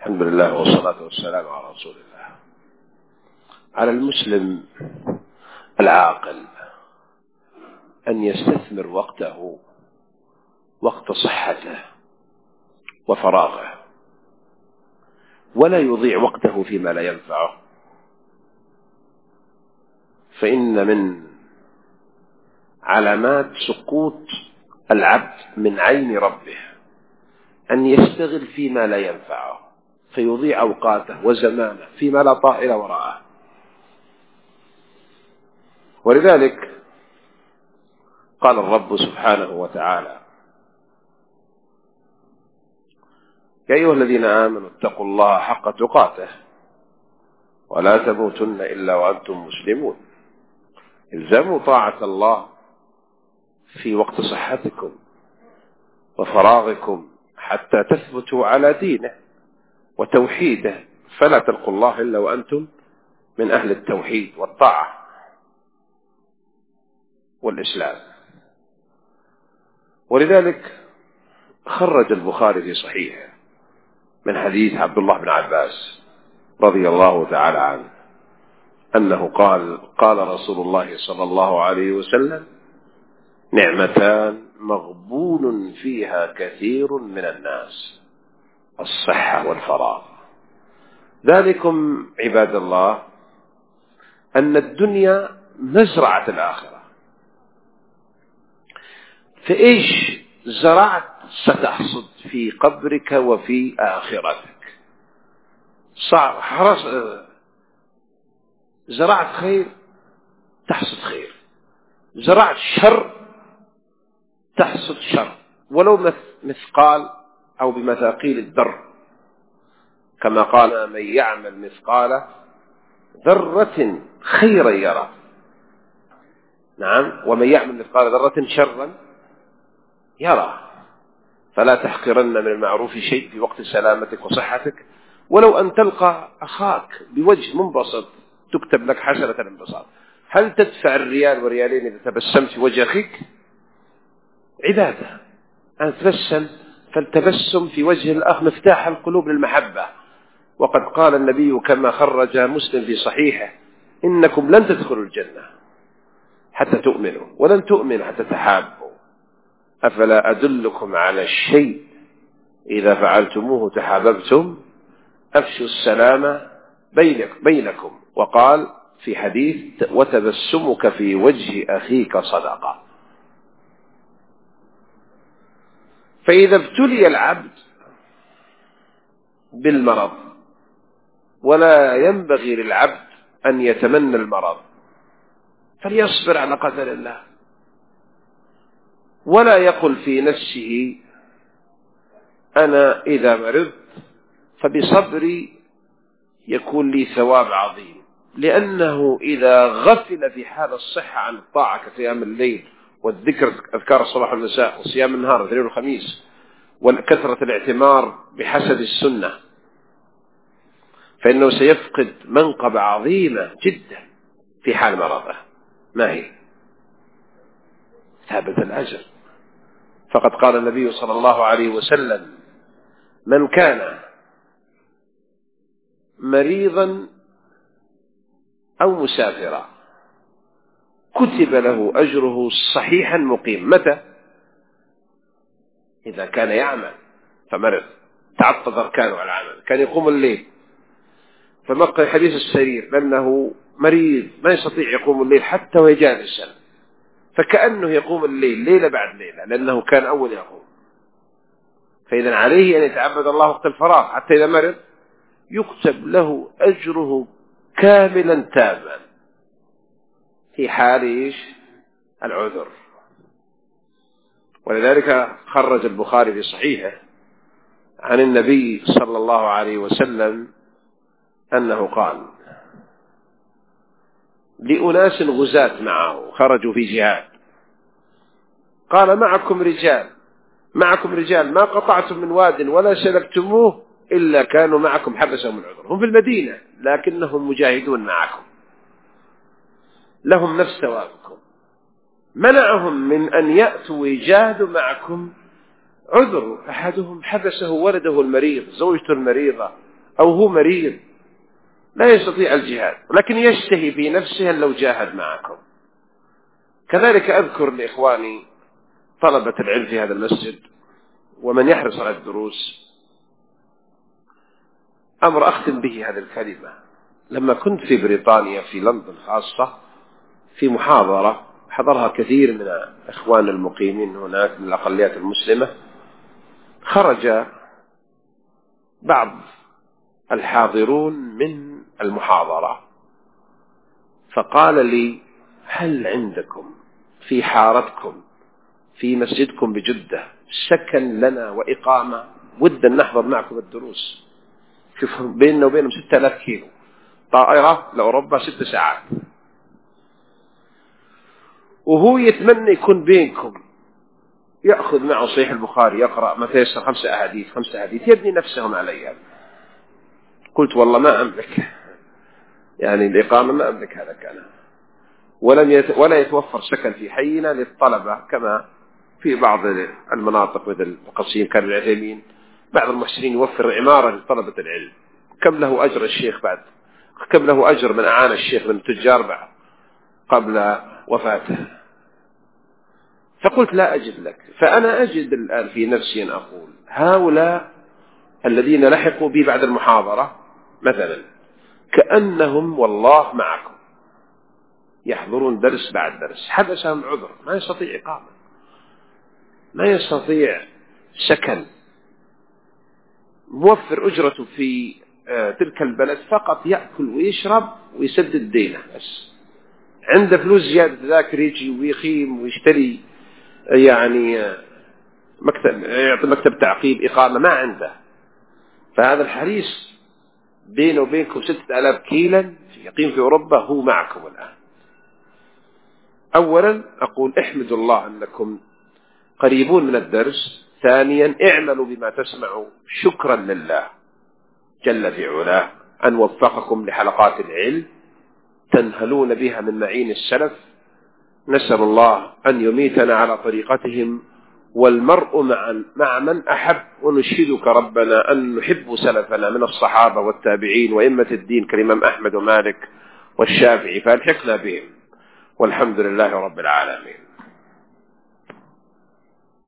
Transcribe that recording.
الحمد لله والصلاة والسلام على رسول الله. على المسلم العاقل أن يستثمر وقته وقت صحته وفراغه، ولا يضيع وقته فيما لا ينفعه، فإن من علامات سقوط العبد من عين ربه أن يشتغل فيما لا ينفعه، فيضيع أوقاته وزمانه فيما لا طائل وراءه. ولذلك قال الرب سبحانه وتعالى: يا أيها الذين آمنوا اتقوا الله حق تقاته ولا تموتن إلا وأنتم مسلمون. الزموا طاعة الله في وقت صحتكم وفراغكم حتى تثبتوا على دينه وتوحيده، فلا تلقوا الله إلا وأنتم من أهل التوحيد والطاعة والإسلام. ولذلك خرج البخاري في صحيحه من حديث عبد الله بن عباس رضي الله تعالى عنه أنه قال رسول الله صلى الله عليه وسلم: نعمتان مغبون فيها كثير من الناس، الصحة والفراغ. ذلكم عباد الله أن الدنيا مزرعة الآخرة، فإيش زرعت ستحصد في قبرك وفي آخرتك. زرعت خير تحصد خير، زرعت شر تحصد شر، ولو مثقال أو بمثاقيل الذر، كما قال: من يعمل مثقال ذرة خيرا يرى، نعم، ومن يعمل مثقال ذرة شرا يرى. فلا تحقرن من المعروف شيء في وقت سلامتك وصحتك، ولو أن تلقى أخاك بوجه منبسط تكتب لك حسنة الانبساط. هل تدفع الريال وريالين إذا تبسمت في وجه أخيك؟ عبادة أن تبسم، فالتبسم في وجه الأخ مفتاح القلوب للمحبة. وقد قال النبي كما خرج مسلم في صحيحه: إنكم لن تدخلوا الجنة حتى تؤمنوا، ولن تؤمنوا حتى تحابوا، أفلا أدلكم على الشيء إذا فعلتموه تحاببتم؟ أفشوا السلام بينكم. وقال في حديث: وتبسمك في وجه أخيك صدقة. فإذا ابتلي العبد بالمرض، ولا ينبغي للعبد أن يتمنى المرض، فليصبر على قدر الله، ولا يقل في نفسه: أنا إذا مرضت فبصبري يكون لي ثواب عظيم. لأنه إذا غفل في حال الصحة عن الطاعة كصيام الليل والذكر، أذكار الصباح والمساء، وصيام النهار والاثنين والخميس، وكثرة الاعتمار بحسب السنة، فإنه سيفقد منقبة عظيمة جدا في حال مرضه. ما هي؟ ثابت الأجر. فقد قال النبي صلى الله عليه وسلم: من كان مريضا أو مسافرا كتب له أجره صحيحا مقيم. متى؟ إذا كان يعمل فمرض، تعطل أركانه على العمل، كان يقوم الليل فمقى حديث السرير لأنه مريض ما يستطيع يقوم الليل حتى ويجالسا، فكأنه يقوم الليل ليلة بعد ليلة لأنه كان أول يقوم. فإذا عليه أن يتعبد الله وقت الفراغ، حتى إذا مرض يكتب له أجره كاملا تاما في حال العذر. ولذلك خرج البخاري في صحيحه عن النبي صلى الله عليه وسلم أنه قال لأناس غزاة معه خرجوا في جهاد، قال: معكم رجال ما قطعتم من واد ولا سلبتموه إلا كانوا معكم حبسهم العذر. هم في المدينة لكنهم مجاهدون معكم، لهم نفس ثوابكم. منعهم من أن يأتوا ويجاهدوا معكم عذر، أحدهم حبسه ولده المريض، زوجته المريضة، أو هو مريض لا يستطيع الجهاد، ولكن يشتهي في نفسه أن لو جاهد معكم. كذلك أذكر لإخواني طلبة العلم في هذا المسجد ومن يحرص على الدروس أمر أختم به هذه الكلمة. لما كنت في بريطانيا في لندن خاصة في محاضرة حضرها كثير من إخوان المقيمين هناك من الأقليات المسلمة، خرج بعض الحاضرون من المحاضرة فقال لي: هل عندكم في حارتكم في مسجدكم بجدة سكن لنا وإقامة؟ ود أن نحضر معكم الدروس. شوف بيننا وبينهم 6000 كيلو، طائرة لأوروبا 6 ساعات، وهو يتمنى يكون بينكم، يأخذ معه صحيح البخاري يقرأ ما تيسر 5 أحاديث يبني نفسهم عليها. قلت والله ما أملك، يعني الإقامة ما أملك هذا كان، ولا يتوفر سكن في حينا للطلبة كما في بعض المناطق مثل القصيم كان العثيمين، بعض المحسنين يوفر عمارة لطلبة العلم. كم له أجر الشيخ بعد، كم له أجر من أعان الشيخ من التجار بعد قبل وفاته. فقلت لا أجد لك. فأنا أجد الآن في نفسي أن أقول هؤلاء الذين لحقوا بي بعد المحاضرة مثلا كأنهم والله معكم يحضرون درس بعد درس، حدثهم عذر ما يستطيع إقامة، ما يستطيع سكن، موفر أجرته في تلك البلد فقط يأكل ويشرب ويسدد دينه بس، عنده فلوس زيادة ذاكر يجي ويخيم ويشتري يعني يعطي مكتب تعقيب إقامة ما عنده. فهذا الحريص بينه وبينكم 6000 كيلا يقيم في أوروبا هو معكم الآن. أولا أقول احمدوا الله أنكم قريبون من الدرس. ثانيا اعملوا بما تسمعوا شكرا لله جل في علاه أن وفقكم لحلقات العلم تنهلون بها من معين السلف. نسأل الله أن يميتنا على طريقتهم والمرء مع من أحب، ونشهدك ربنا أن نحب سلفنا من الصحابة والتابعين وإمة الدين كالإمام أحمد ومالك والشافعي، فالحقنا بهم، والحمد لله رب العالمين.